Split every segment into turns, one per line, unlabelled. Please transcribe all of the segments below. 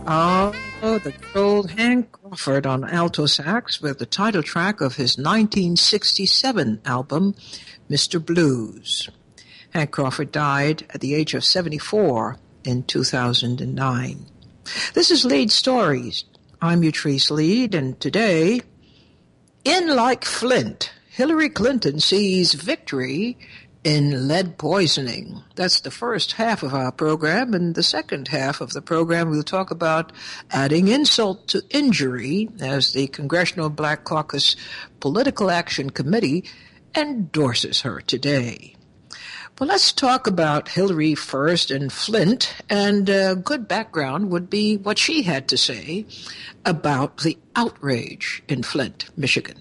Oh, the good old Hank Crawford on alto sax with the title track of his 1967 album, Mr. Blues. Hank Crawford died at the age of 74 in 2009. This is Lead Stories. I'm Utrice Lead, and today, in like Flint, Hillary Clinton sees victory in lead poisoning. That's the first half of our program. In the second half of the program, we'll talk about adding insult to injury as the Congressional Black Caucus Political Action Committee endorses her today. Well, let's talk about Hillary first in Flint, and a good background would be what she had to say about the outrage in Flint, Michigan.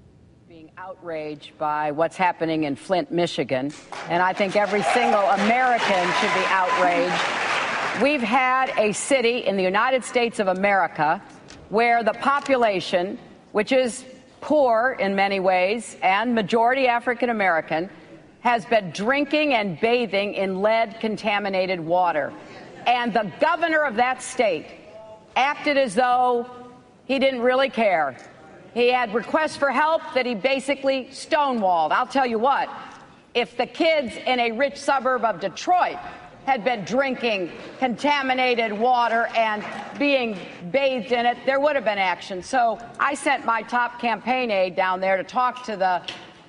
Outraged by what's happening in Flint, Michigan, and I think every single American should be outraged. We've had a city in the United States of America where the population, which is poor in many ways and majority African American, has been drinking and bathing in lead-contaminated water. And the governor of that state acted as though he didn't really care. He had requests for help that he basically stonewalled. I'll tell you what, if the kids in a rich suburb of Detroit had been drinking contaminated water and being bathed in it, there would have been action. So I sent my top campaign aide down there to talk to the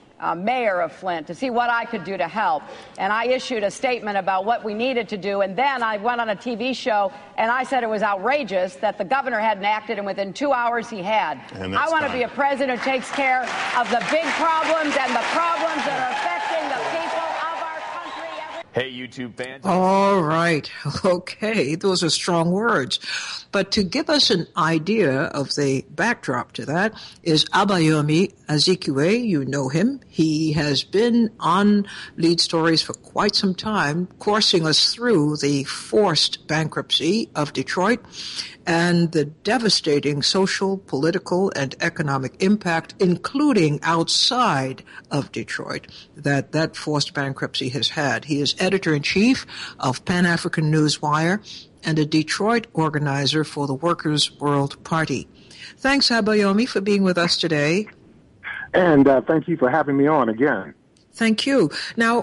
mayor of Flint to see what I could do to help. And I issued a statement about what we needed to do. And then I went on a TV show and I said it was outrageous that the governor hadn't acted, and within 2 hours he had. I want to be a president who takes care of the big problems and the problems that are affecting the people of our country.
Hey, YouTube fans.
All right. Okay. Those are strong words. But to give us an idea of the backdrop to that is Abayomi Azikiwe. You know him. He has been on Lead Stories for quite some time, coursing us through the forced bankruptcy of Detroit and the devastating social, political, and economic impact, including outside of Detroit, that forced bankruptcy has had. He is editor-in-chief of Pan-African Newswire and a Detroit organizer for the Workers' World Party. Thanks, Abayomi, for being with us today.
And thank you for having me on again.
Thank you. Now,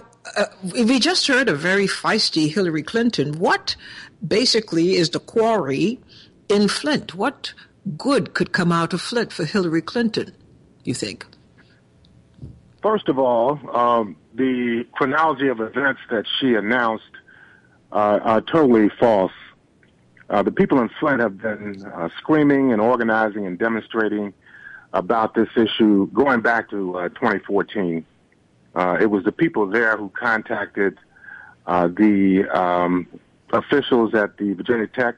we just heard a very feisty Hillary Clinton. What basically is the quarry in Flint? What good could come out of Flint for Hillary Clinton, you think?
First of all, the chronology of events that she announced are totally false. The people in Flint have been screaming and organizing and demonstrating about this issue going back to 2014. It was the people there who contacted the officials at the Virginia Tech,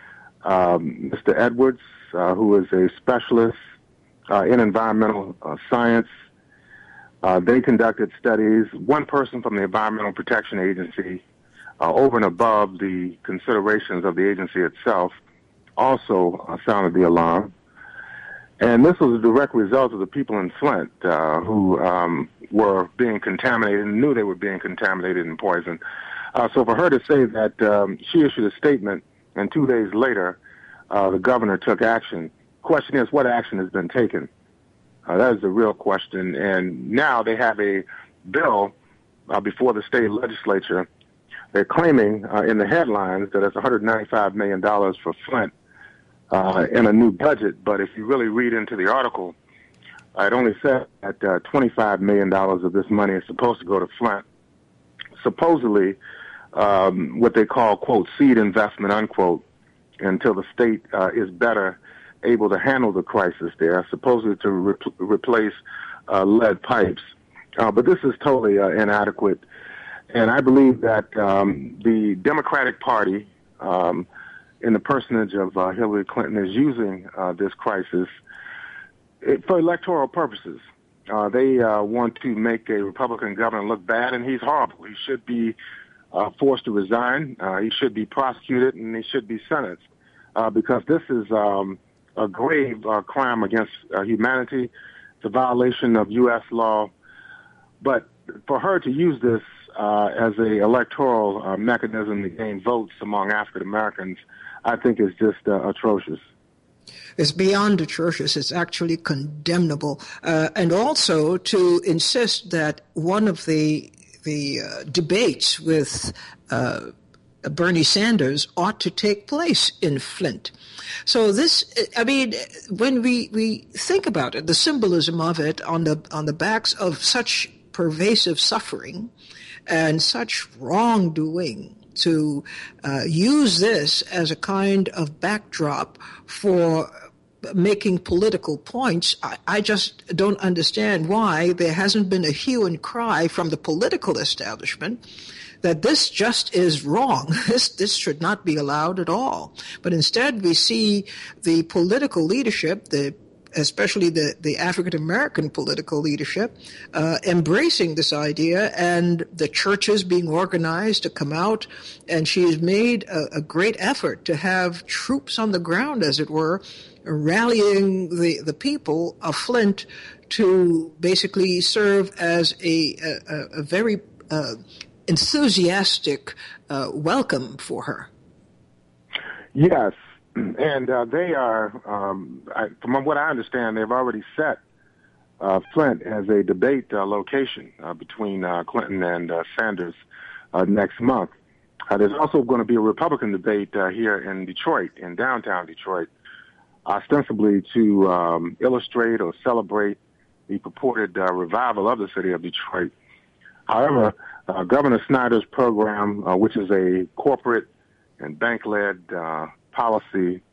Mr. Edwards, who is a specialist in environmental science. They conducted studies. One person from the Environmental Protection Agency, over and above the considerations of the agency itself, also sounded the alarm. And this was a direct result of the people in Flint who were being contaminated and knew they were being contaminated and poisoned. So for her to say that she issued a statement and 2 days later the governor took action, the question is, what action has been taken? That is the real question. And now they have a bill before the state legislature. They're claiming in the headlines that it's $195 million for Flint in a new budget. But if you really read into the article, it only said that $25 million of this money is supposed to go to Flint. Supposedly, what they call, quote, seed investment, unquote, until the state is better able to handle the crisis there, supposedly to replace lead pipes. But this is totally inadequate. And I believe that the Democratic Party, in the personage of Hillary Clinton, is using this crisis for electoral purposes. They want to make a Republican governor look bad, and he's horrible. He should be forced to resign. He should be prosecuted, and he should be sentenced because this is a grave crime against humanity. It's a violation of U.S. law. But for her to use this as a electoral mechanism to gain votes among African Americans, I think is just atrocious.
It's beyond atrocious. It's actually condemnable. And also to insist that one of the debates with Bernie Sanders ought to take place in Flint. So this, I mean, when we think about it, the symbolism of it on the backs of such pervasive suffering and such wrongdoing, to use this as a kind of backdrop for making political points, I just don't understand why there hasn't been a hue and cry from the political establishment that this just is wrong. This should not be allowed at all. But instead we see the political leadership, especially the African-American political leadership, embracing this idea, and the churches being organized to come out, and she has made a great effort to have troops on the ground, as it were, rallying the people of Flint to basically serve as a very enthusiastic welcome for her.
Yes. And they are, from what I understand, they've already set Flint as a debate location between Clinton and Sanders next month. There's also going to be a Republican debate here in Detroit, in downtown Detroit, ostensibly to illustrate or celebrate the purported revival of the city of Detroit. However, Governor Snyder's program, which is a corporate and bank-led policy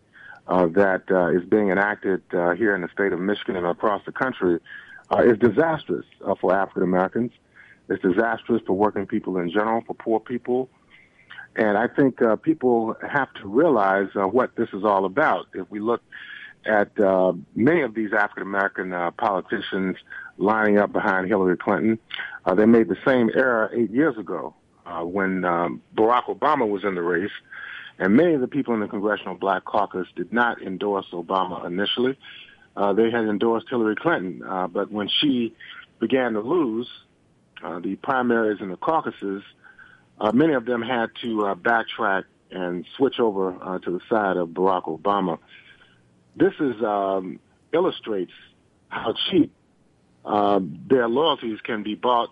that is being enacted here in the state of Michigan and across the country, is disastrous for African Americans. It's disastrous for working people in general, for poor people. And I think people have to realize what this is all about. If we look at many of these African American politicians lining up behind Hillary Clinton, they made the same error 8 years ago when Barack Obama was in the race. And many of the people in the Congressional Black Caucus did not endorse Obama initially. They had endorsed Hillary Clinton. But when she began to lose the primaries and the caucuses, many of them had to backtrack and switch over to the side of Barack Obama. This illustrates how cheap their loyalties can be bought.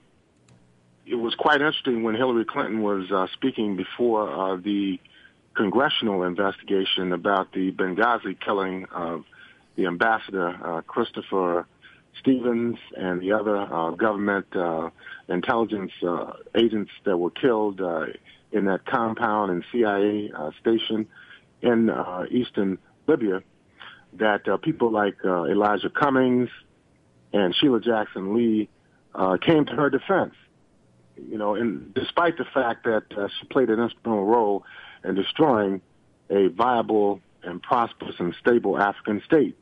It was quite interesting when Hillary Clinton was speaking before the congressional investigation about the Benghazi killing of the ambassador Christopher Stevens and the other government intelligence agents that were killed in that compound and CIA station in eastern Libya, that people like Elijah Cummings and Sheila Jackson Lee came to her defense. You know, and despite the fact that she played an instrumental role in destroying a viable and prosperous and stable African state.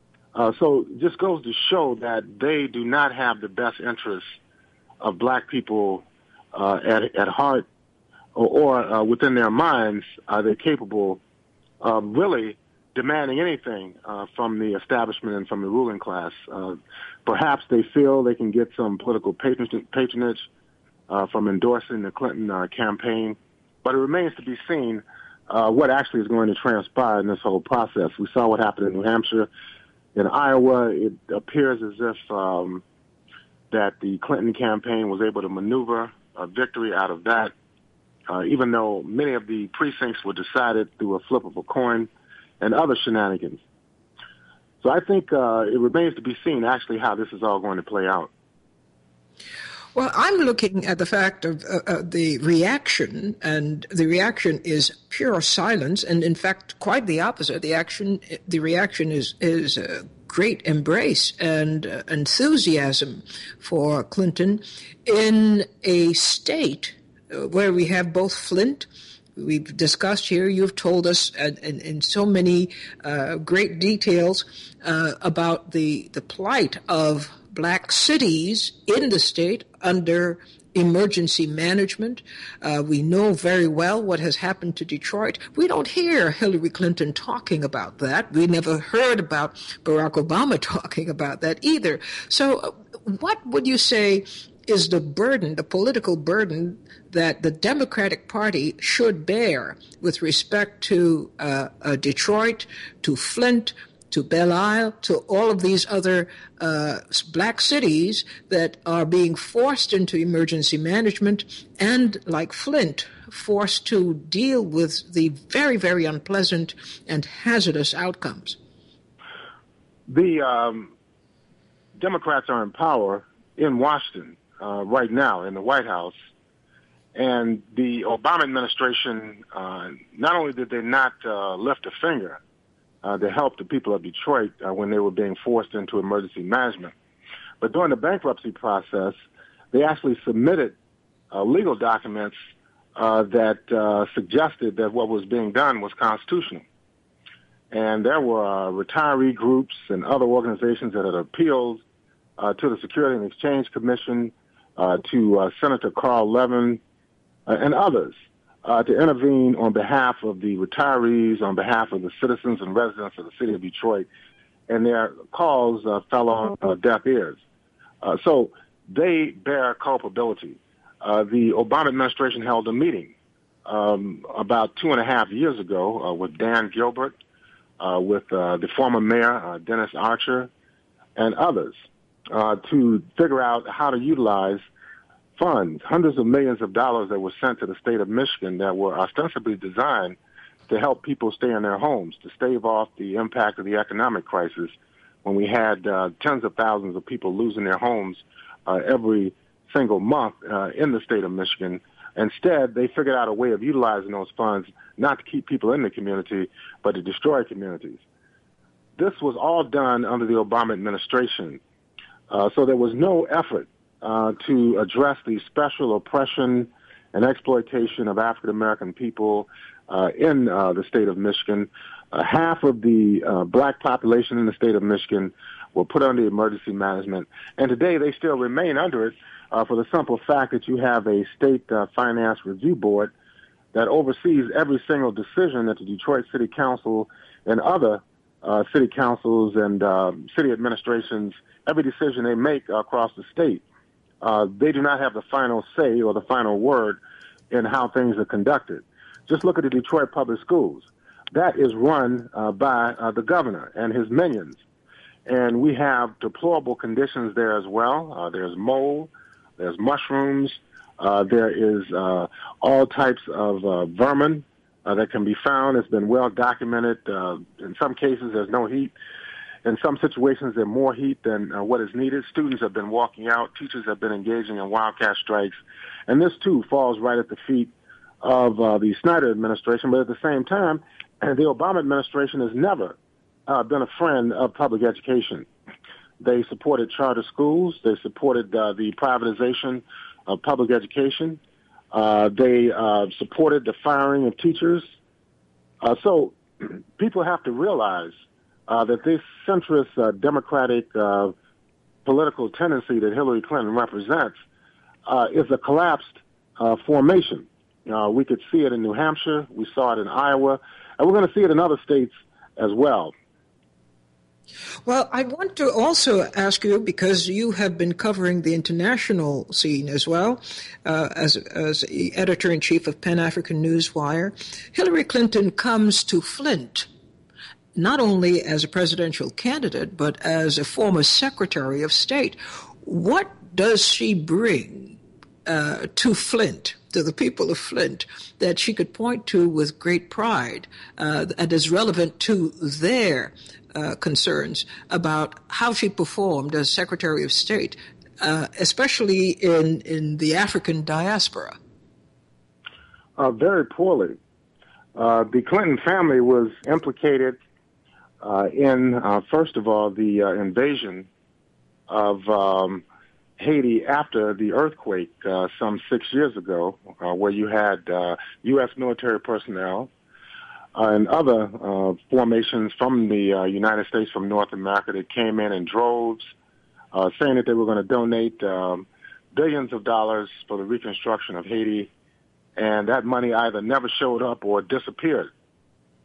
So it just goes to show that they do not have the best interests of black people at heart, or within their minds are they capable of really demanding anything from the establishment and from the ruling class. Perhaps they feel they can get some political patronage from endorsing the Clinton campaign, but it remains to be seen what actually is going to transpire in this whole process. We saw what happened in New Hampshire. In Iowa, it appears as if that the Clinton campaign was able to maneuver a victory out of that, even though many of the precincts were decided through a flip of a coin and other shenanigans. So I think it remains to be seen actually how this is all going to play out.
Well, I'm looking at the fact of the reaction, and the reaction is pure silence, and in fact, quite the opposite. The reaction is a great embrace and enthusiasm for Clinton in a state where we have both Flint. We've discussed here, you've told us in so many great details about the plight of black cities in the state under emergency management. We know very well what has happened to Detroit. We don't hear Hillary Clinton talking about that. We never heard about Barack Obama talking about that either. So what would you say is the burden, the political burden that the Democratic Party should bear with respect to Detroit, to Flint, to Belle Isle, to all of these other black cities that are being forced into emergency management and, like Flint, forced to deal with the very, very unpleasant and hazardous outcomes?
The Democrats are in power in Washington right now in the White House, and the Obama administration, not only did they not lift a finger to help the people of Detroit when they were being forced into emergency management, but during the bankruptcy process, they actually submitted legal documents that suggested that what was being done was constitutional. And there were retiree groups and other organizations that had appealed to the Security and Exchange Commission, to Senator Carl Levin, and others to intervene on behalf of the retirees, on behalf of the citizens and residents of the city of Detroit, and their calls fell on deaf ears. So they bear culpability. The Obama administration held a meeting about 2.5 years ago with Dan Gilbert, with the former mayor, Dennis Archer, and others to figure out how to utilize funds, hundreds of millions of dollars that were sent to the state of Michigan that were ostensibly designed to help people stay in their homes, to stave off the impact of the economic crisis when we had tens of thousands of people losing their homes every single month in the state of Michigan. Instead, they figured out a way of utilizing those funds not to keep people in the community, but to destroy communities. This was all done under the Obama administration. So there was no effort to address the special oppression and exploitation of African American people in the state of Michigan. Half of the black population in the state of Michigan were put under emergency management, and today they still remain under it for the simple fact that you have a state finance review board that oversees every single decision that the Detroit City Council and other city councils and city administrations, every decision they make across the state. They do not have the final say or the final word in how things are conducted. Just look at the Detroit Public Schools. That is run by the governor and his minions. And we have deplorable conditions there as well. There's mold, there's mushrooms, there is all types of vermin that can be found. It's been well documented. In some cases, there's no heat. In some situations, there's more heat than what is needed. Students have been walking out. Teachers have been engaging in wildcat strikes. And this, too, falls right at the feet of the Snyder administration. But at the same time, the Obama administration has never been a friend of public education. They supported charter schools. They supported the privatization of public education. They supported the firing of teachers. So people have to realize that this centrist Democratic political tendency that Hillary Clinton represents is a collapsed formation. We could see it in New Hampshire. We saw it in Iowa. And we're going to see it in other states as well.
Well, I want to also ask you, because you have been covering the international scene as well, as editor-in-chief of Pan-African Newswire, Hillary Clinton comes to Flint not only as a presidential candidate, but as a former Secretary of State. What does she bring to Flint, to the people of Flint, that she could point to with great pride and is relevant to their concerns about how she performed as Secretary of State, especially in the African diaspora?
Very poorly. The Clinton family was implicated in, first of all, the invasion of Haiti after the earthquake some 6 years ago, where you had U.S. military personnel and other formations from the United States, from North America, that came in droves, saying that they were going to donate billions of dollars for the reconstruction of Haiti, and that money either never showed up or disappeared.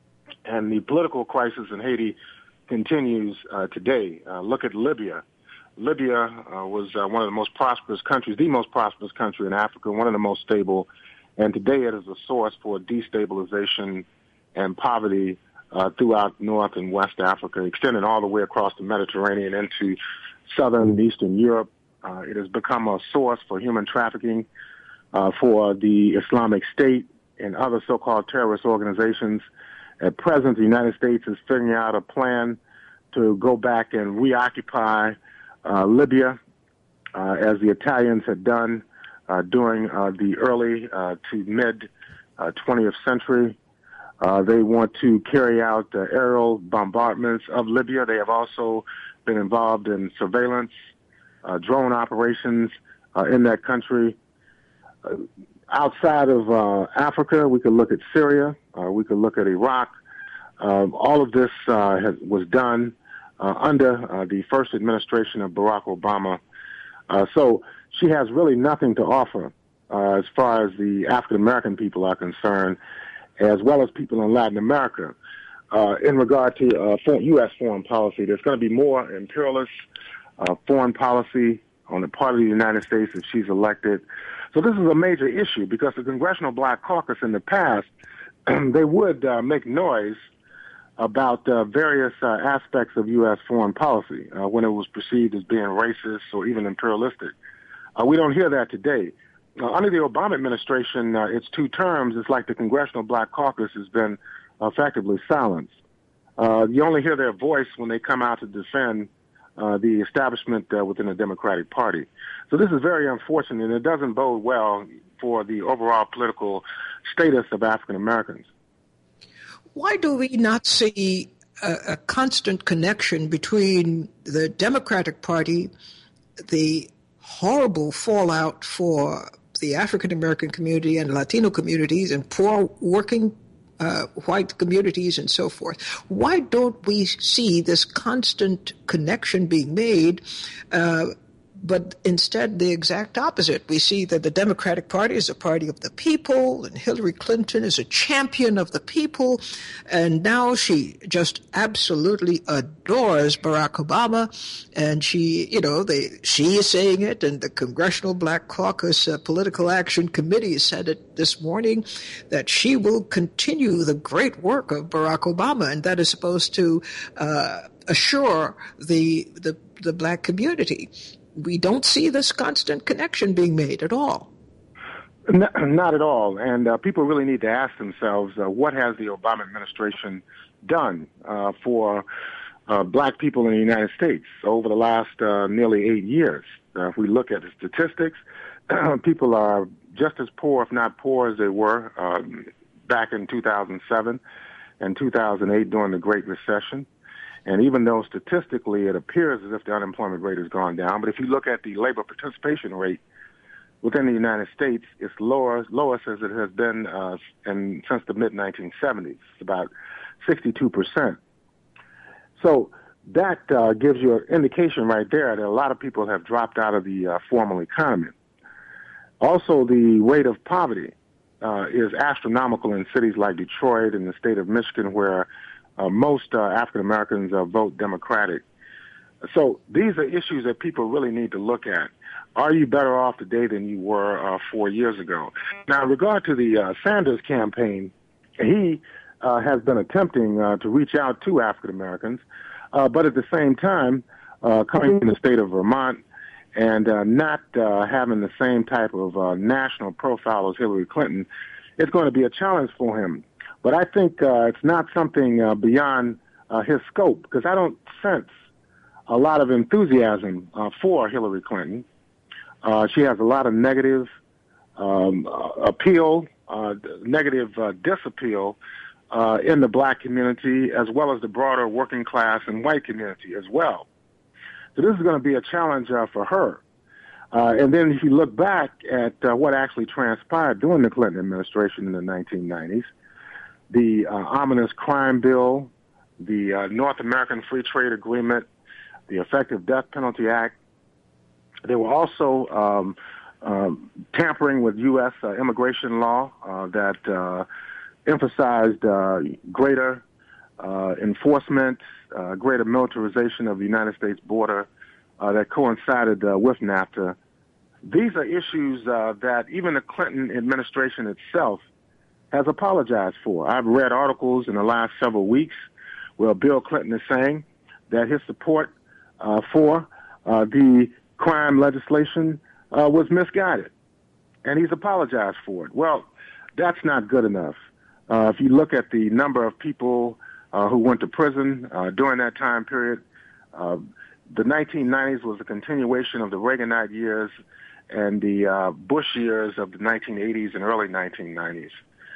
And the political crisis in Haiti continues today. Look at Libya. Libya was one of the most prosperous countries, the most prosperous country in Africa, one of the most stable, and today it is a source for destabilization and poverty throughout North and West Africa, extending all the way across the Mediterranean into Southern and Eastern Europe. It has become a source for human trafficking for the Islamic State and other so-called terrorist organizations. At present, the United States is figuring out a plan to go back and reoccupy Libya, as the Italians had done during the early to mid-20th century. They want to carry out aerial bombardments of Libya. They have also been involved in surveillance, drone operations in that country. Outside of Africa, we could look at Syria. We could look at Iraq. All of this was done under the first administration of Barack Obama. So she has really nothing to offer as far as the African-American people are concerned, as well as people in Latin America. In regard to U.S. foreign policy, there's going to be more imperialist foreign policy on the part of the United States if she's elected. So this is a major issue because the Congressional Black Caucus in the past, they would make noise about various aspects of U.S. foreign policy when it was perceived as being racist or even imperialistic. We don't hear that today. Under the Obama administration, its 2 terms, it's like the Congressional Black Caucus has been effectively silenced. You only hear their voice when they come out to defend the establishment within the Democratic Party. So this is very unfortunate, and it doesn't bode well for the overall political status of African Americans.
Why do we not see a constant connection between the Democratic Party, the horrible fallout for the African American community and Latino communities and poor working white communities and so forth? Why don't we see this constant connection being made, but instead the exact opposite? We see that the Democratic Party is a party of the people, and Hillary Clinton is a champion of the people, and now she just absolutely adores Barack Obama, and she is saying it, and the Congressional Black Caucus Political Action Committee said it this morning, that she will continue the great work of Barack Obama, and that is supposed to assure the black community. We don't see this constant connection being made at all.
Not at all. And people really need to ask themselves, what has the Obama administration done for black people in the United States over the last nearly 8 years? If we look at the statistics, people are just as poor, if not poor, as they were back in 2007 and 2008 during the Great Recession. And even though statistically it appears as if the unemployment rate has gone down, but if you look at the labor participation rate within the United States, it's lowest as it has been since the mid-1970s. It's about 62%. So that gives you an indication right there that a lot of people have dropped out of the formal economy. Also, the rate of poverty is astronomical in cities like Detroit and the state of Michigan, where most African Americans vote Democratic. So these are issues that people really need to look at. Are you better off today than you were 4 years ago? Now, in regard to the Sanders campaign, he has been attempting to reach out to African Americans, but at the same time, coming from the state of Vermont and not having the same type of national profile as Hillary Clinton, it's going to be a challenge for him. But I think it's not something beyond his scope, because I don't sense a lot of enthusiasm for Hillary Clinton. She has a lot of negative appeal, negative disappeal in the black community, as well as the broader working class and white community as well. So this is going to be a challenge for her. And then if you look back at what actually transpired during the Clinton administration in the 1990s, the ominous crime bill, the North American Free Trade Agreement, the Effective Death Penalty Act. They were also tampering with U.S. immigration law that emphasized greater enforcement, greater militarization of the United States border that coincided with NAFTA. These are issues that even the Clinton administration itself has apologized for. I've read articles in the last several weeks where Bill Clinton is saying that his support for the crime legislation was misguided, and he's apologized for it. Well, that's not good enough. If you look at the number of people who went to prison during that time period, the 1990s was a continuation of the Reaganite years and the Bush years of the 1980s and early 1990s.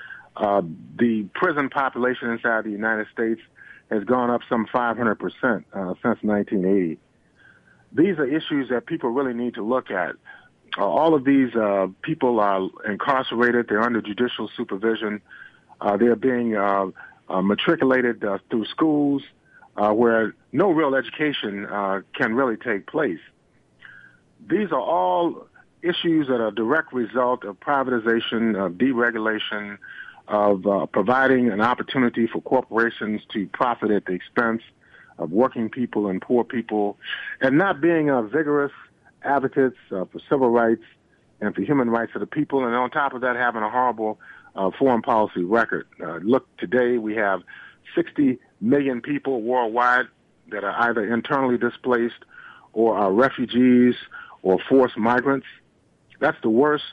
The prison population inside the United States has gone up some 500% since 1980. These are issues that people really need to look at. All of these people are incarcerated. They're under judicial supervision. They're being matriculated through schools where no real education can really take place. These are all issues that are a direct result of privatization, of deregulation, of providing an opportunity for corporations to profit at the expense of working people and poor people, and not being vigorous advocates for civil rights and for human rights of the people, and on top of that, having a horrible foreign policy record. Look, today we have 60 million people worldwide that are either internally displaced or are refugees or forced migrants. That's the worst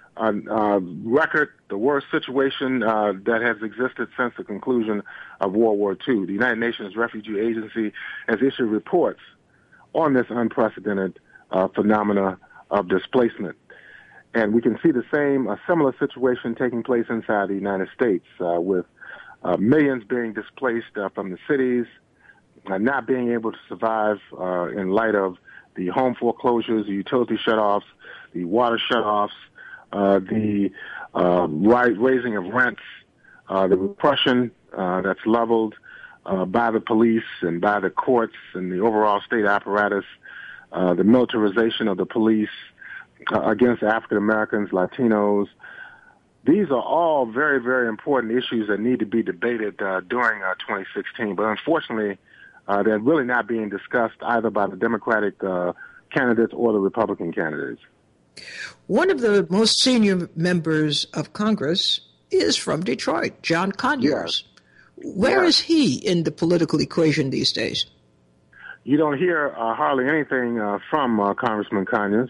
record, the worst situation that has existed since the conclusion of World War II. The United Nations Refugee Agency has issued reports on this unprecedented phenomena of displacement. And we can see a similar situation taking place inside the United States with millions being displaced from the cities, not being able to survive in light of the home foreclosures, the utility shutoffs, the water shutoffs, the raising of rents, the repression that's leveled by the police and by the courts and the overall state apparatus, the militarization of the police against African Americans, Latinos. These are all very, very important issues that need to be debated during 2016. But unfortunately, they're really not being discussed either by the Democratic candidates or the Republican candidates.
One of the most senior members of Congress is from Detroit, John Conyers. Yes. Where is he in the political equation these days?
You don't hear hardly anything from Congressman Conyers.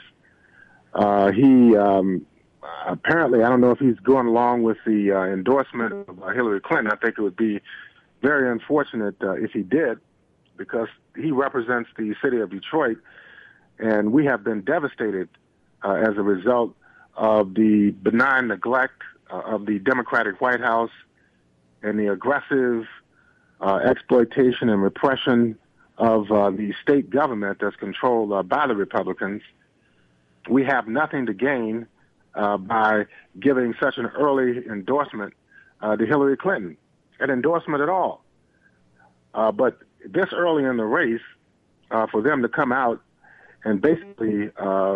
He apparently, I don't know if he's going along with the endorsement of Hillary Clinton. I think it would be very unfortunate if he did, because he represents the city of Detroit, and we have been devastated as a result of the benign neglect of the Democratic White House and the aggressive exploitation and repression of the state government that's controlled by the Republicans. We have nothing to gain by giving such an early endorsement to Hillary Clinton, an endorsement at all. But this early in the race, for them to come out and basically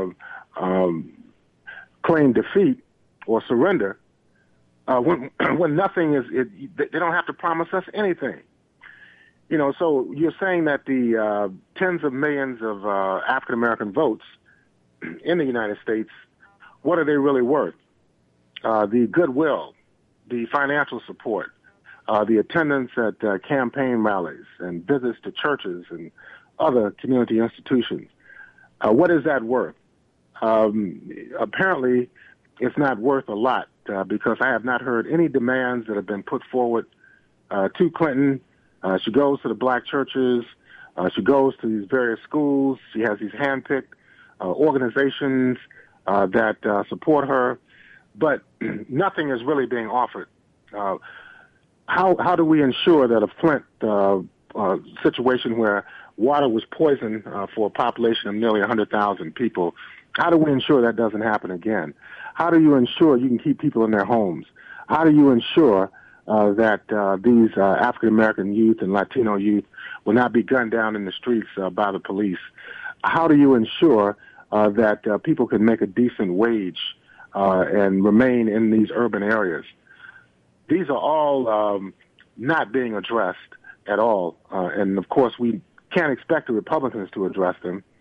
claim defeat or surrender, when nothing is, they don't have to promise us anything. You know, so you're saying that the tens of millions of African American votes in the United States, what are they really worth? The goodwill, the financial support, the attendance at campaign rallies and visits to churches and other community institutions. What is that worth? Apparently, it's not worth a lot because I have not heard any demands that have been put forward to Clinton. She goes to the black churches. She goes to these various schools. She has these handpicked organizations that support her, but nothing is really being offered. How do we ensure that a Flint situation where water was poisoned for a population of nearly 100,000 people, how do we ensure that doesn't happen again? How do you ensure you can keep people in their homes? How do you ensure that these African-American youth and Latino youth will not be gunned down in the streets by the police? How do you ensure that people can make a decent wage and remain in these urban areas? These are all not being addressed at all. And, of course, we can't expect the Republicans to address them.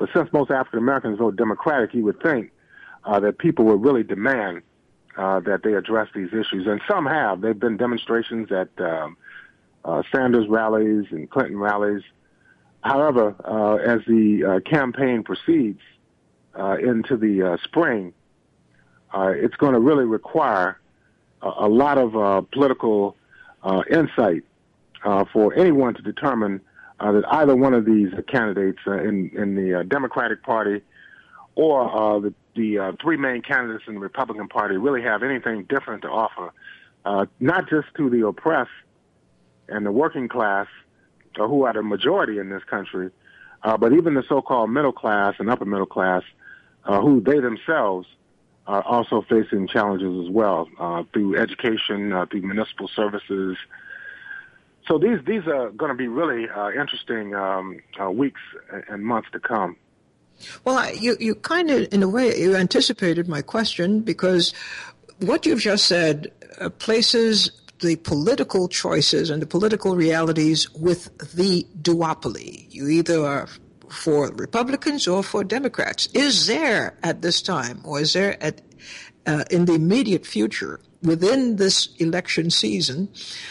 But since most African Americans vote Democratic, you would think that people would really demand that they address these issues. And some have. There have been demonstrations at Sanders rallies and Clinton rallies. However, as the campaign proceeds into the spring, it's going to really require a lot of political insight for anyone to determine that either one of these candidates in the Democratic Party or the three main candidates in the Republican Party really have anything different to offer, not just to the oppressed and the working class, who are the majority in this country, but even the so-called middle class and upper middle class, who they themselves are also facing challenges as well through education, through municipal services. So these are going to be really interesting weeks and months to come.
Well, you kind of, in a way, you anticipated my question, because what you've just said places the political choices and the political realities with the duopoly. You either are for Republicans or for Democrats. Is there at this time, or is there in the immediate future, within this election season,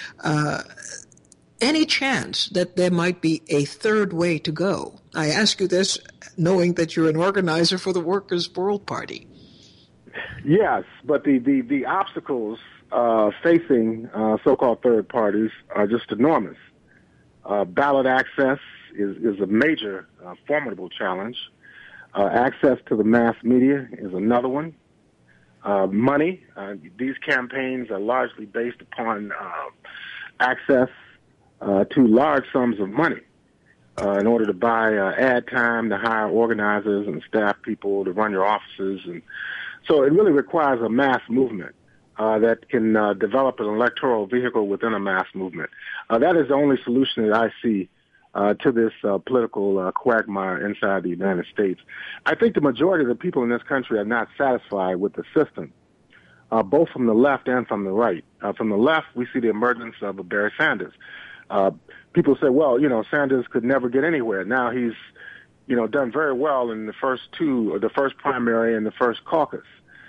any chance that there might be a third way to go? I ask you this knowing that you're an organizer for the Workers' World Party.
Yes, but the obstacles facing so-called third parties are just enormous. Ballot access is a major, formidable challenge. Access to the mass media is another one. Money. These campaigns are largely based upon access to large sums of money in order to buy ad time, to hire organizers and staff people to run your offices. And so it really requires a mass movement that can develop an electoral vehicle within a mass movement. That is the only solution that I see to this political quagmire inside the United States. I think the majority of the people in this country are not satisfied with the system, both from the left and from the right. From the left, we see the emergence of Barry Sanders. People say, well, Sanders could never get anywhere. Now he's, done very well in the first two, or the first primary and the first caucus.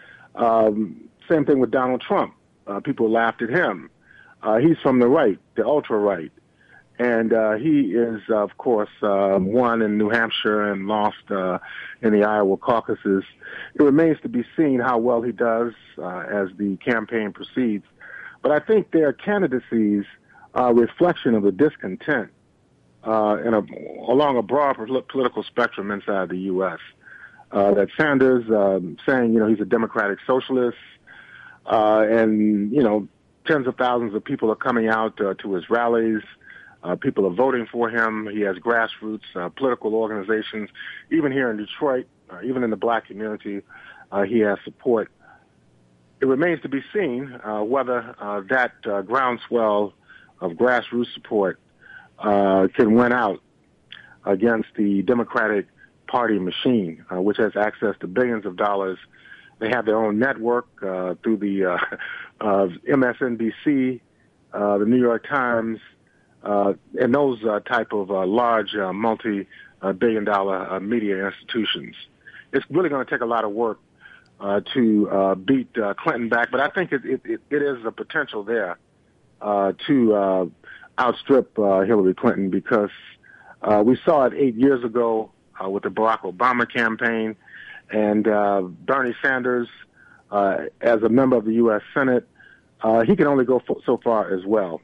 Same thing with Donald Trump. People laughed at him. He's from the right, the ultra-right. And he is, of course, won in New Hampshire and lost in the Iowa caucuses. It remains to be seen how well he does as the campaign proceeds. But I think their candidacies are a reflection of the discontent along a broad political spectrum inside the U.S. That Sanders saying, he's a democratic socialist, and, tens of thousands of people are coming out to his rallies. People are voting for him. He has grassroots political organizations. Even here in Detroit, even in the black community, he has support. It remains to be seen whether that groundswell of grassroots support can win out against the Democratic Party machine, which has access to billions of dollars. They have their own network through the MSNBC, the New York Times, and those type of large multi-billion-dollar media institutions. It's really going to take a lot of work to beat Clinton back, but I think it is a potential there to outstrip Hillary Clinton, because we saw it 8 years ago with the Barack Obama campaign, and Bernie Sanders, as a member of the U.S. Senate, he can only go so far as well.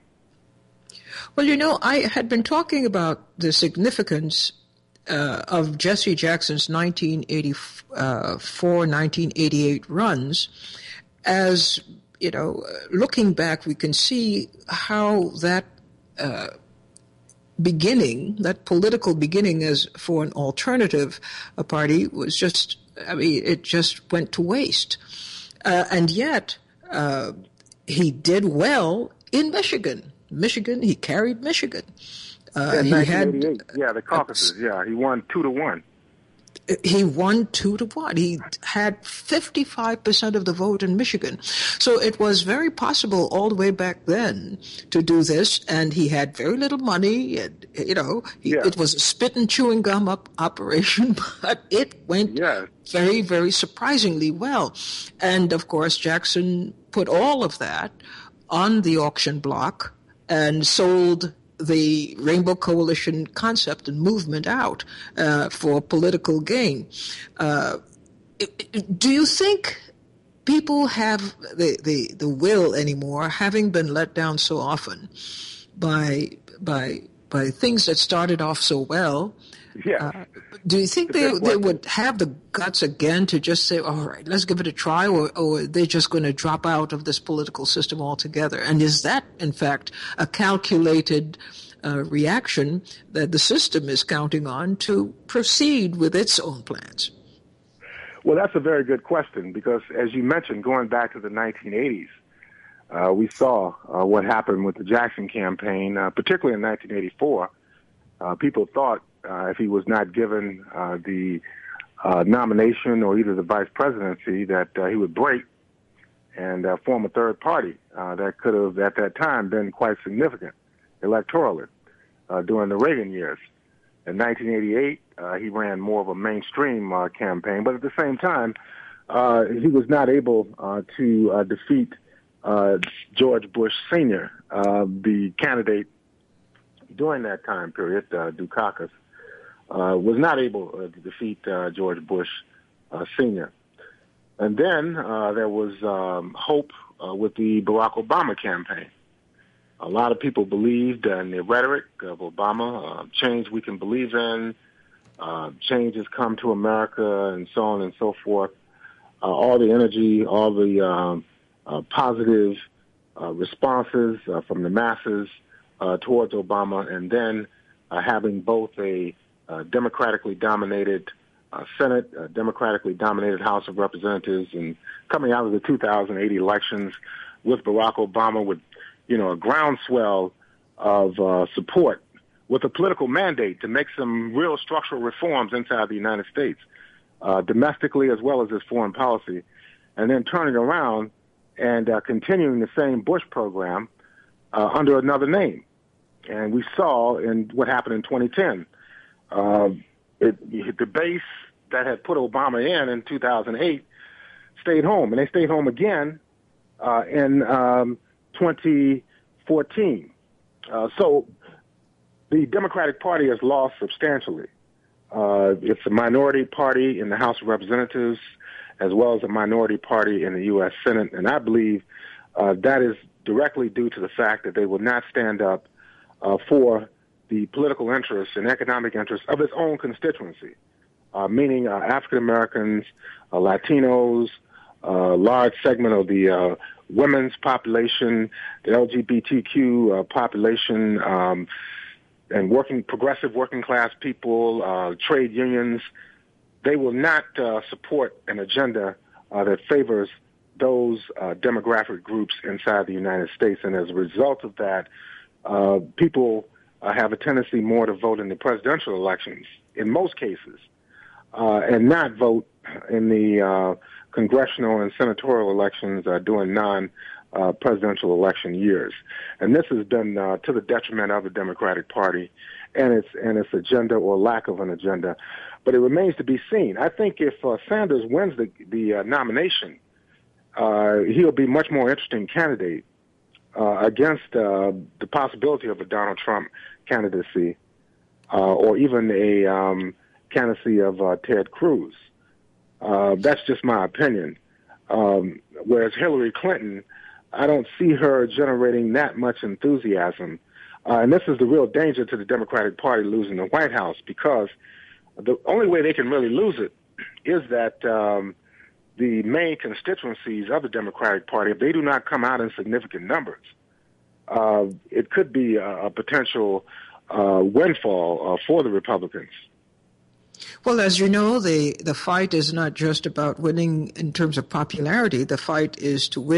Well, I had been talking about the significance of Jesse Jackson's 1984-1988 runs. As, looking back, we can see how that beginning, that political beginning as for an alternative party was just, it just went to waste. And yet, he did well in Michigan. He carried Michigan.
In 1988, the caucuses, he won 2-1.
he won 2-1. He had 55% of the vote in Michigan. So it was very possible all the way back then to do this, and he had very little money, and, it was a spit and chewing gum operation, but it went very, very surprisingly well. And, of course, Jackson put all of that on the auction block and sold the Rainbow Coalition concept and movement out for political gain. Do you think people have the will anymore, having been let down so often by things that started off so well?
Yeah.
Do you think they would have the guts again to just say, all right, let's give it a try, or they're just going to drop out of this political system altogether? And is that, in fact, a calculated reaction that the system is counting on to proceed with its own plans?
Well, that's a very good question, because as you mentioned, going back to the 1980s, we saw what happened with the Jackson campaign, particularly in 1984. People thought if he was not given the nomination or either the vice presidency, that he would break and form a third party that could have, at that time, been quite significant electorally during the Reagan years. In 1988, he ran more of a mainstream campaign, but at the same time, he was not able to defeat George Bush Sr., the candidate during that time period, Dukakis, was not able to defeat George Bush Sr. And then there was hope with the Barack Obama campaign. A lot of people believed in the rhetoric of Obama, change we can believe in, change has come to America, and so on and so forth. All the energy, all the positive responses from the masses towards Obama, and then having both a democratically dominated Senate, a democratically dominated House of Representatives, and coming out of the 2008 elections with Barack Obama with, a groundswell of support with a political mandate to make some real structural reforms inside the United States, domestically as well as his foreign policy, and then turning around and continuing the same Bush program under another name. And we saw in what happened in 2010. The base that had put Obama in 2008 stayed home, and they stayed home again in 2014. So the Democratic Party has lost substantially. It's a minority party in the House of Representatives as well as a minority party in the U.S. Senate, and I believe that is directly due to the fact that they will not stand up for the political interests and economic interests of its own constituency, meaning African Americans, Latinos, a large segment of the women's population, the LGBTQ population, and progressive working class people, trade unions. They will not support an agenda that favors those demographic groups inside the United States. And as a result of that, people have a tendency more to vote in the presidential elections, in most cases, and not vote in the congressional and senatorial elections during non-presidential election years. And this has been to the detriment of the Democratic Party and its agenda or lack of an agenda. But it remains to be seen. I think if Sanders wins the nomination, he'll be a much more interesting candidate against the possibility of a Donald Trump candidacy or even a candidacy of Ted Cruz. That's just my opinion. Whereas Hillary Clinton, I don't see her generating that much enthusiasm. And this is the real danger to the Democratic Party losing the White House, because the only way they can really lose it is that the main constituencies of the Democratic Party, if they do not come out in significant numbers, it could be a potential windfall for the Republicans.
Well, as you know, the fight is not just about winning in terms of popularity. The fight is to win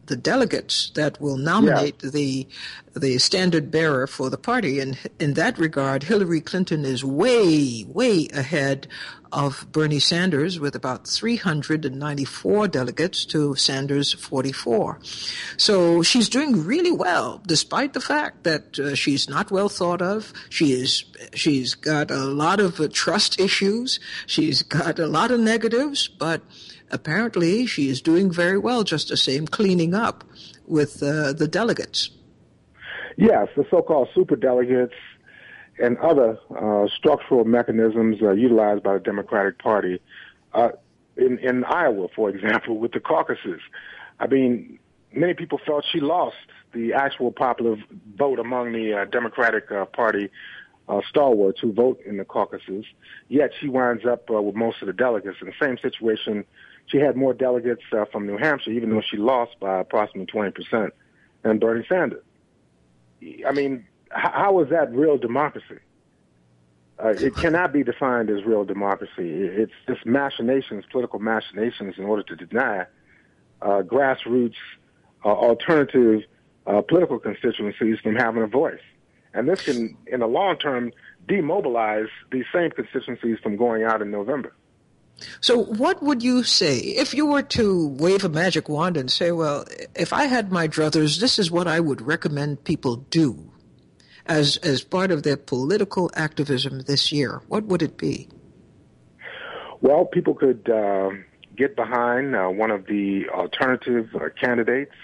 the delegates that will nominate the standard bearer for the party. And in that regard, Hillary Clinton is way, way ahead of Bernie Sanders with about 394 delegates to Sanders' 44. So she's doing really well, despite the fact that she's not well thought of. She's got a lot of trust issues. She's got a lot of negatives, but apparently she is doing very well, just the same, cleaning up with the delegates. Yes,
the so-called superdelegates and other structural mechanisms utilized by the Democratic Party. In Iowa, for example, with the caucuses, I mean, many people felt she lost the actual popular vote among the Democratic Party stalwarts who vote in the caucuses, yet she winds up with most of the delegates. In the same situation, she had more delegates from New Hampshire, even though she lost by approximately 20%, than Bernie Sanders. I mean, how is that real democracy? It cannot be defined as real democracy. It's just machinations, political machinations, in order to deny grassroots, alternative political constituencies from having a voice. And this can, in the long term, demobilize these same constituencies from going out in November.
So what would you say if you were to wave a magic wand and say, well, if I had my druthers, this is what I would recommend people do as part of their political activism this year? What would it be?
Well, people could get behind one of the alternative candidates.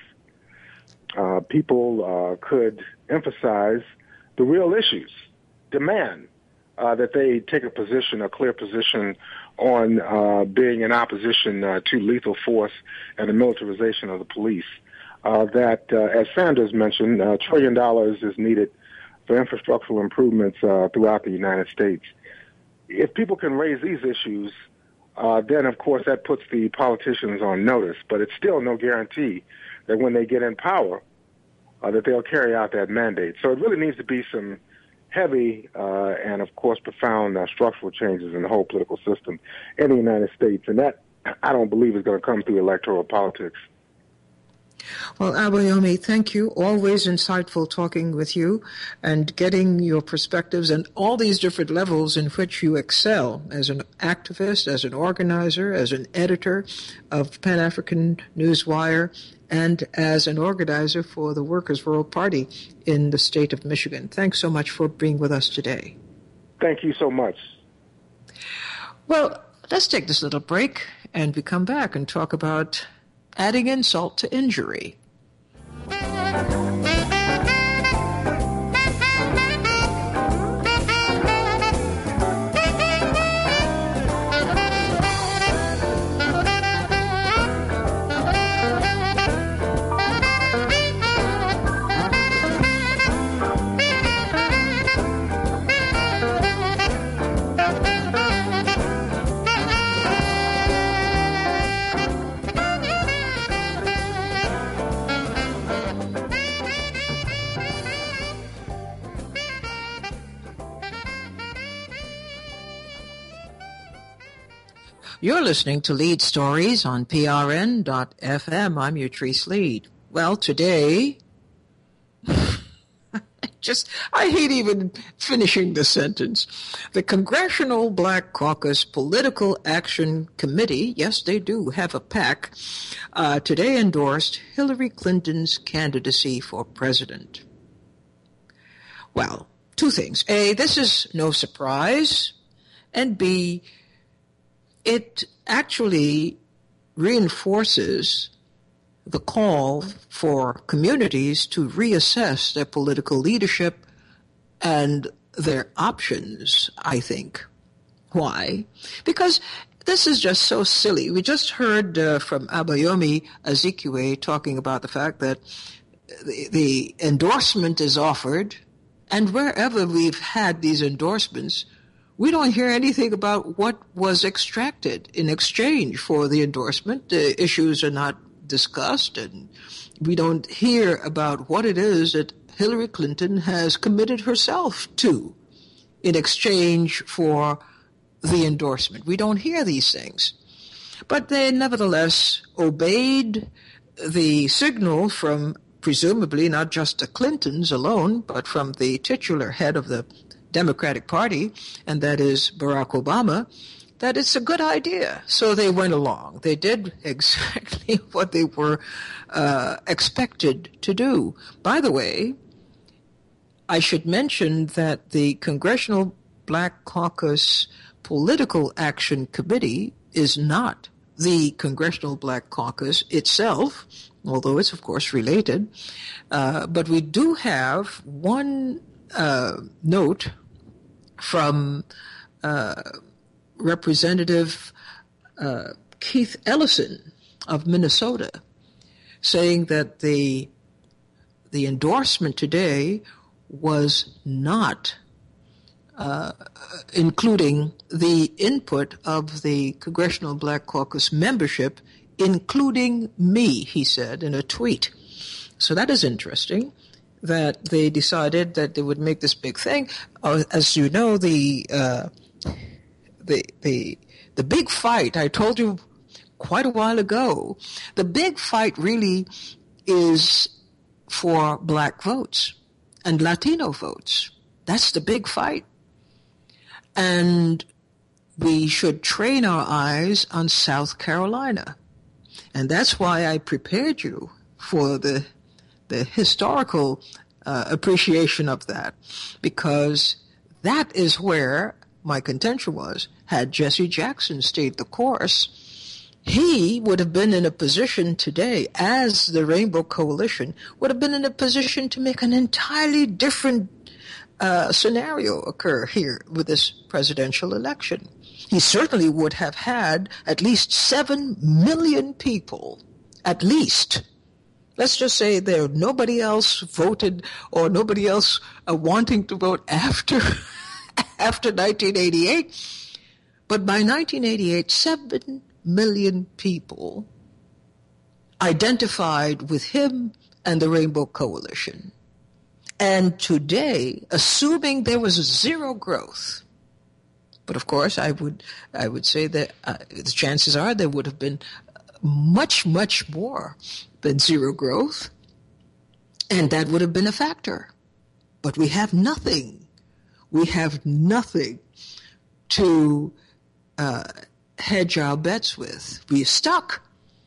People could emphasize the real issues, demand that they take a clear position on being in opposition to lethal force and the militarization of the police. That, as Sanders mentioned, $1 trillion is needed for infrastructural improvements throughout the United States. If people can raise these issues, then, of course, that puts the politicians on notice. But it's still no guarantee that when they get in power, that they'll carry out that mandate. So it really needs to be some heavy and, of course, profound structural changes in the whole political system in the United States. And that, I don't believe, is going to come through electoral politics.
Well, Abayomi, thank you. Always insightful talking with you and getting your perspectives and all these different levels in which you excel as an activist, as an organizer, as an editor of Pan-African Newswire, and as an organizer for the Workers' World Party in the state of Michigan. Thanks so much for being with us today.
Thank you so much.
Well, let's take this little break and we come back and talk about adding insult to injury. You're listening to Lead Stories on PRN.FM. I'm Utrice Lead. Well, today, I hate even finishing the sentence. The Congressional Black Caucus Political Action Committee, yes, they do have a PAC, today endorsed Hillary Clinton's candidacy for president. Well, two things. A, this is no surprise, and B, it actually reinforces the call for communities to reassess their political leadership and their options, I think. Why? Because this is just so silly. We just heard from Abayomi Azikiwe talking about the fact that the endorsement is offered, and wherever we've had these endorsements, we don't hear anything about what was extracted in exchange for the endorsement. The issues are not discussed, and we don't hear about what it is that Hillary Clinton has committed herself to in exchange for the endorsement. We don't hear these things. But they nevertheless obeyed the signal from presumably not just the Clintons alone, but from the titular head of the Democratic Party, and that is Barack Obama, that it's a good idea. So they went along. They did exactly what they were expected to do. By the way, I should mention that the Congressional Black Caucus Political Action Committee is not the Congressional Black Caucus itself, although it's, of course, related. But we do have one note from Representative Keith Ellison of Minnesota saying that the endorsement today was not including the input of the Congressional Black Caucus membership, including me, he said in a tweet. So that is interesting that they decided that they would make this big thing. As you know, the big fight, I told you quite a while ago, the big fight really is for black votes and Latino votes. That's the big fight. And we should train our eyes on South Carolina. And that's why I prepared you for the historical appreciation of that, because that is where my contention was. Had Jesse Jackson stayed the course, he would have been in a position today, as the Rainbow Coalition, would have been in a position to make an entirely different scenario occur here with this presidential election. He certainly would have had at least 7 million people, at least. Let's just say there nobody else voted or nobody else wanting to vote after 1988. But by 1988, 7 million people identified with him and the Rainbow Coalition. And today, assuming there was zero growth, but of course I would say that the chances are there would have been much, much more than zero growth, and that would have been a factor. But we have nothing. We have nothing to hedge our bets with. We're stuck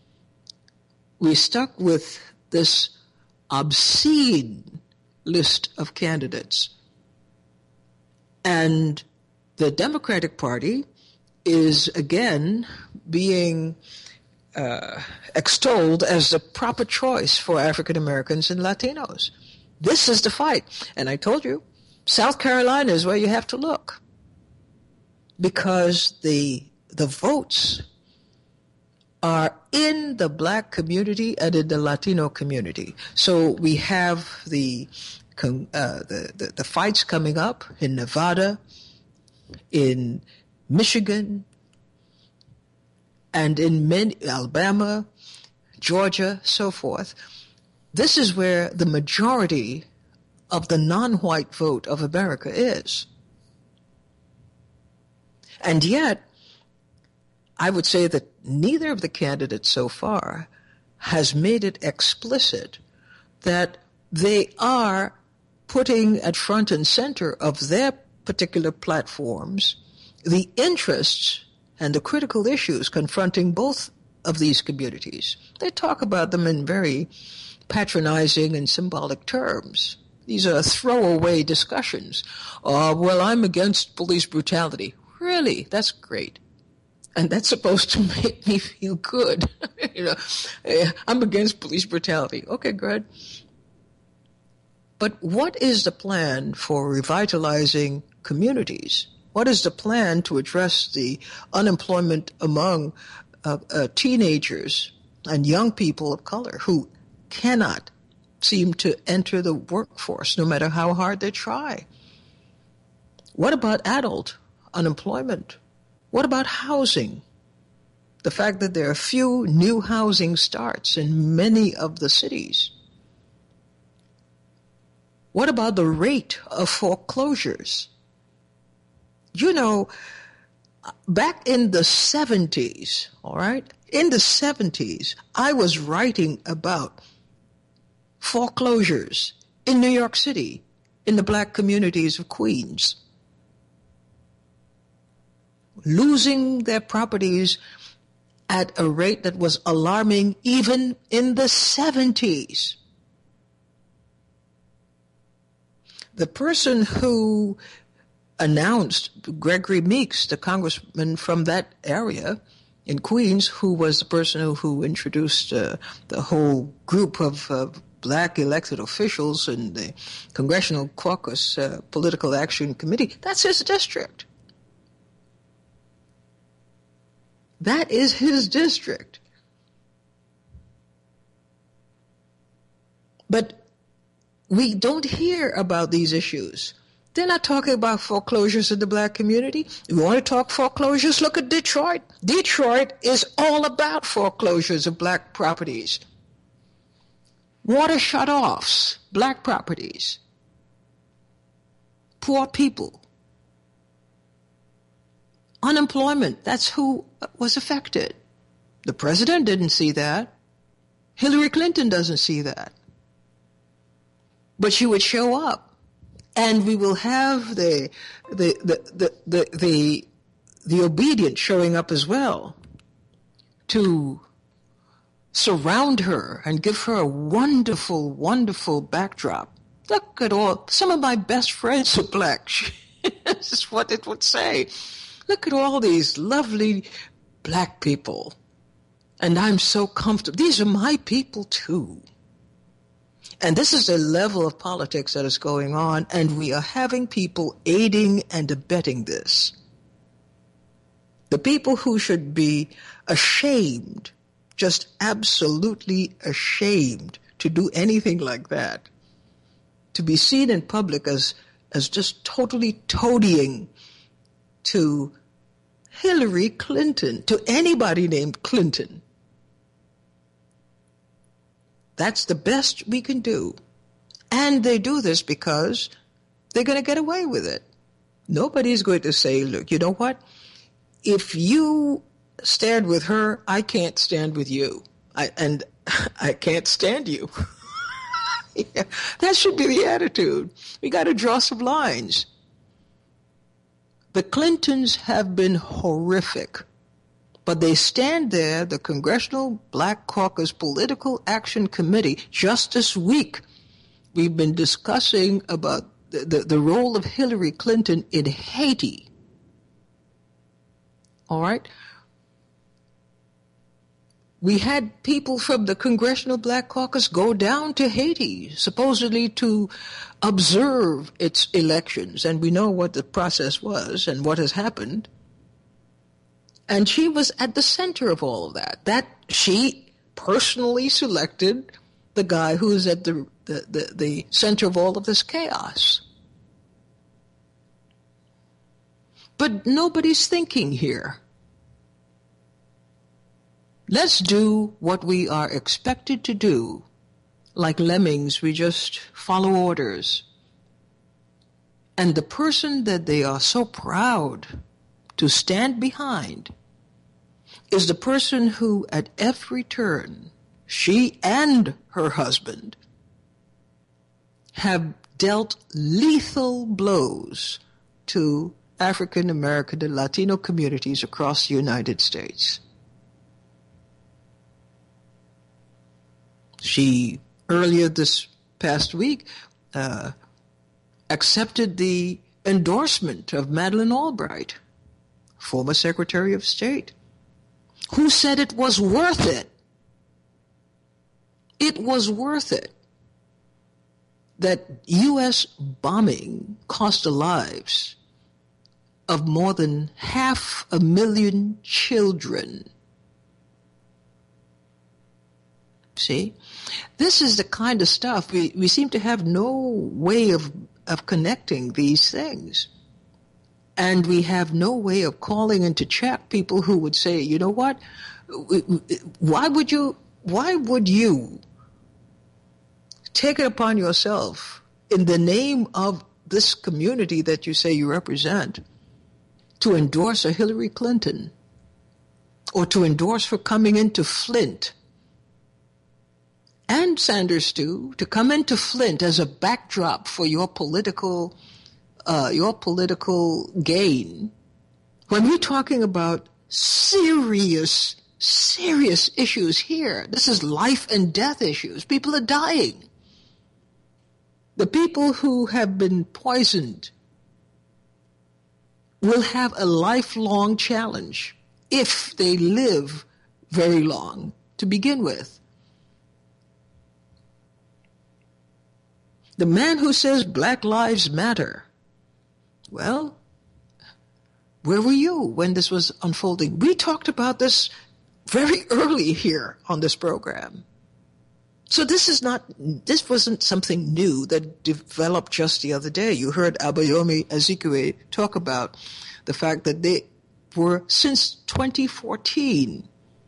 with this obscene list of candidates. And the Democratic Party is again being extolled as the proper choice for African Americans and Latinos. This is the fight. And I told you, South Carolina is where you have to look, because the votes are in the black community and in the Latino community. So we have the fights coming up in Nevada, in Michigan, and in Alabama, Georgia, so forth. This is where the majority of the non-white vote of America is. And yet, I would say that neither of the candidates so far has made it explicit that they are putting at front and center of their particular platforms the interests and the critical issues confronting both of these communities. They talk about them in very patronizing and symbolic terms. These are throwaway discussions. Well, I'm against police brutality. Really? That's great. And that's supposed to make me feel good. I'm against police brutality. Okay, good. But what is the plan for revitalizing communities? What is the plan to address the unemployment among teenagers and young people of color who cannot seem to enter the workforce no matter how hard they try? What about adult unemployment? What about housing? The fact that there are few new housing starts in many of the cities. What about the rate of foreclosures? You know, back in the 70s, all right, in the 70s, I was writing about foreclosures in New York City, in the black communities of Queens, losing their properties at a rate that was alarming even in the 70s. The person who announced, Gregory Meeks, the congressman from that area in Queens, who was the person who introduced the whole group of black elected officials in the Congressional Caucus Political Action Committee, that's his district. That is his district. But we don't hear about these issues. They're not talking about foreclosures in the black community. You want to talk foreclosures? Look at Detroit. Detroit is all about foreclosures of black properties. Water shutoffs, black properties. Poor people. Unemployment, that's who was affected. The president didn't see that. Hillary Clinton doesn't see that. But she would show up, and we will have the obedient showing up as well to surround her and give her a wonderful, wonderful backdrop. Look at all, some of my best friends are black. This is what it would say. Look at all these lovely black people. And I'm so comfortable. These are my people too. And this is the level of politics that is going on, and we are having people aiding and abetting this. The people who should be ashamed, just absolutely ashamed to do anything like that, to be seen in public as just totally toadying to Hillary Clinton, to anybody named Clinton. That's the best we can do. And they do this because they're going to get away with it. Nobody's going to say, look, you know what? If you stand with her, I can't stand with you. I can't stand you. Yeah, that should be the attitude. We got to draw some lines. The Clintons have been horrific. But they stand there, the Congressional Black Caucus Political Action Committee, just this week, we've been discussing about the role of Hillary Clinton in Haiti. All right? We had people from the Congressional Black Caucus go down to Haiti, supposedly to observe its elections, and we know what the process was and what has happened. And she was at the center of all of that. That she personally selected the guy who's at the center of all of this chaos. But nobody's thinking here. Let's do what we are expected to do. Like lemmings, we just follow orders. And the person that they are so proud to stand behind is the person who at every turn, she and her husband have dealt lethal blows to African American and Latino communities across the United States. She, earlier this past week, accepted the endorsement of Madeleine Albright, former Secretary of State, who said it was worth it. It was worth it that U.S. bombing cost the lives of more than 500,000 children. See? This is the kind of stuff we seem to have no way of connecting these things. And we have no way of calling into check people who would say, you know what, why would you take it upon yourself in the name of this community that you say you represent to endorse a Hillary Clinton? or to endorse for coming into Flint, and Sanders too, to come into Flint as a backdrop for your political gain, when we're talking about serious issues here. This is life and death issues. People are dying. The people who have been poisoned will have a lifelong challenge if they live very long to begin with. The man who says Black Lives Matter, well, where were you when this was unfolding? We talked about this very early here on this program. So this wasn't something new that developed just the other day. You heard Abayomi Azikiwe talk about the fact that they were since 2014,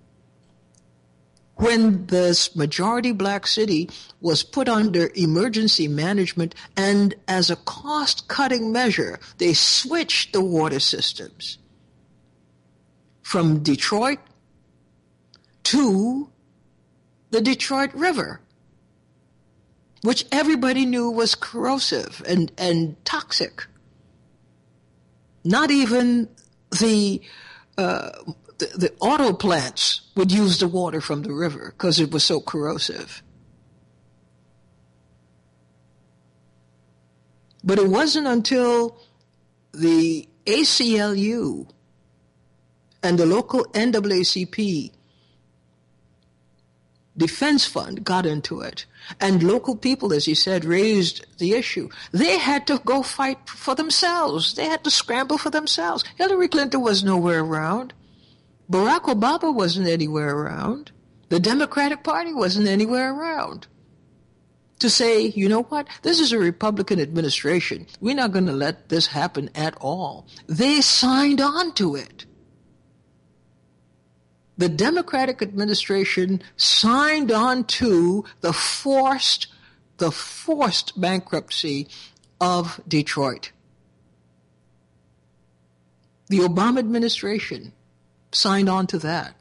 when this majority black city was put under emergency management, and as a cost-cutting measure, they switched the water systems from Detroit to the Detroit River, which everybody knew was corrosive and toxic. Not even the auto plants would use the water from the river because it was so corrosive. But it wasn't until the ACLU and the local NAACP Defense Fund got into it, and local people, as you said, raised the issue. They had to go fight for themselves. They had to scramble for themselves. Hillary Clinton was nowhere around. Barack Obama wasn't anywhere around. The Democratic Party wasn't anywhere around to say, you know what, this is a Republican administration. We're not going to let this happen at all. They signed on to it. The Democratic administration signed on to the forced bankruptcy of Detroit. The Obama administration signed on to that.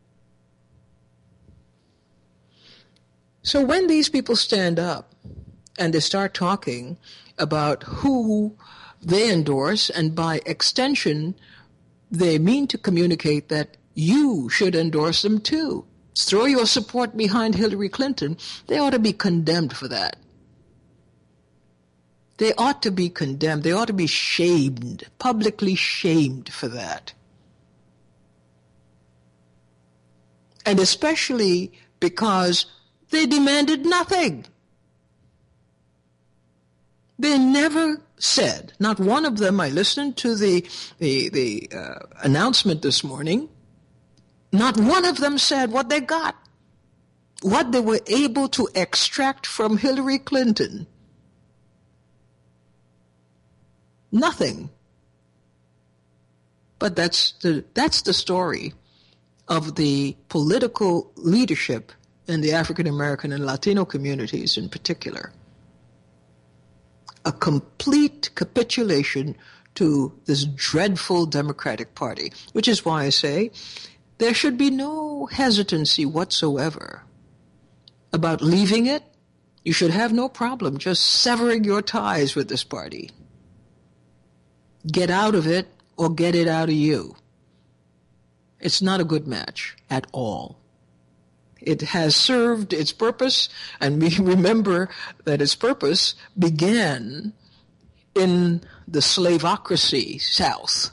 So when these people stand up and they start talking about who they endorse, and by extension, they mean to communicate that you should endorse them too, throw your support behind Hillary Clinton, they ought to be condemned for that. They ought to be condemned. They ought to be shamed, publicly shamed for that. And especially because they demanded nothing. They never said, not one of them, I listened to the announcement this morning, not one of them said what they got, what they were able to extract from Hillary Clinton. Nothing. But that's the story of the political leadership in the African American and Latino communities in particular. A complete capitulation to this dreadful Democratic Party, which is why I say there should be no hesitancy whatsoever about leaving it. You should have no problem just severing your ties with this party. Get out of it or get it out of you. It's not a good match at all. It has served its purpose, and we remember that its purpose began in the slavocracy South.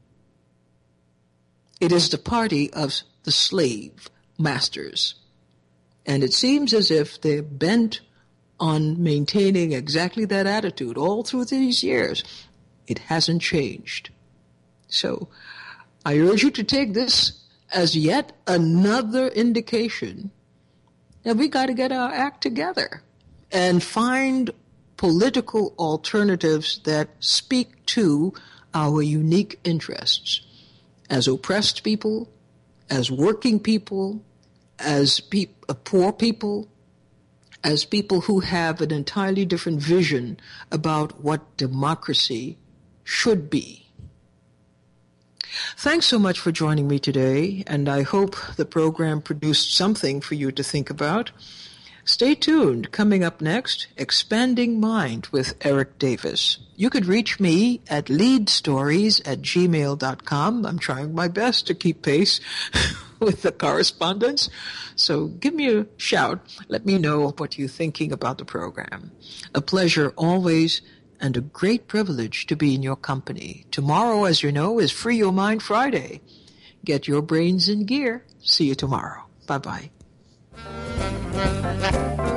It is the party of the slave masters. And it seems as if they're bent on maintaining exactly that attitude all through these years. It hasn't changed. So I urge you to take this as yet another indication that we got to get our act together and find political alternatives that speak to our unique interests as oppressed people, as working people, as poor people, as people who have an entirely different vision about what democracy should be. Thanks so much for joining me today, and I hope the program produced something for you to think about. Stay tuned. Coming up next, Expanding Mind with Eric Davis. You could reach me at leadstories@gmail.com. I'm trying my best to keep pace with the correspondence. So give me a shout. Let me know what you're thinking about the program. A pleasure always, and a great privilege to be in your company. Tomorrow, as you know, is Free Your Mind Friday. Get your brains in gear. See you tomorrow. Bye-bye.